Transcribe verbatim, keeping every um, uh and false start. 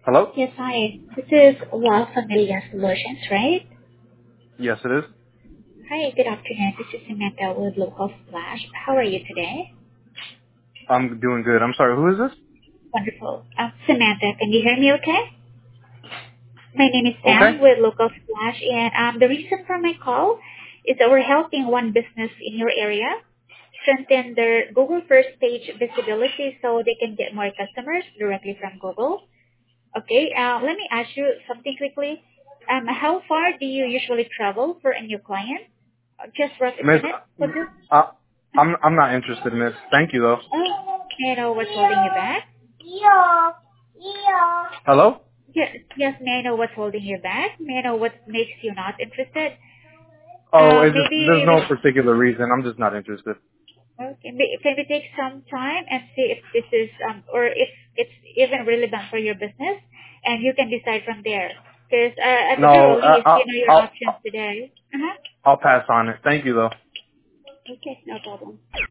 Hello? Yes, hi. This is Well Familia Solutions, right? Yes, it is. Hi, good afternoon. This is Samantha with Local Splash. How are you today? I'm doing good. I'm sorry, who is this? Wonderful. Um, Samantha, can you hear me okay? My name is Okay. Sam with Local Splash, and um, the reason for my call is that we're helping one business in your area strengthen their Google first page visibility so they can get more customers directly from Google. Okay, uh, let me ask you something quickly. Um, how far do you usually travel for a new client? Uh, Just for a Miss, minute, would you? uh, I'm, I'm not interested, miss. Thank you, though. Oh, may I know what's holding you back? Hello? Yes, yes, may I know what's holding you back? May I know what makes you not interested? Oh, Uh, it's just, maybe there's no we, particular reason. I'm just not interested. okay, may- can we take some time and see if this is, um, or if it's even relevant for your business, and you can decide from there. Because uh, at the very No, uh, least, you I'll, know your I'll, options today. Uh-huh. I'll pass on it. Thank you, though. Okay, no problem.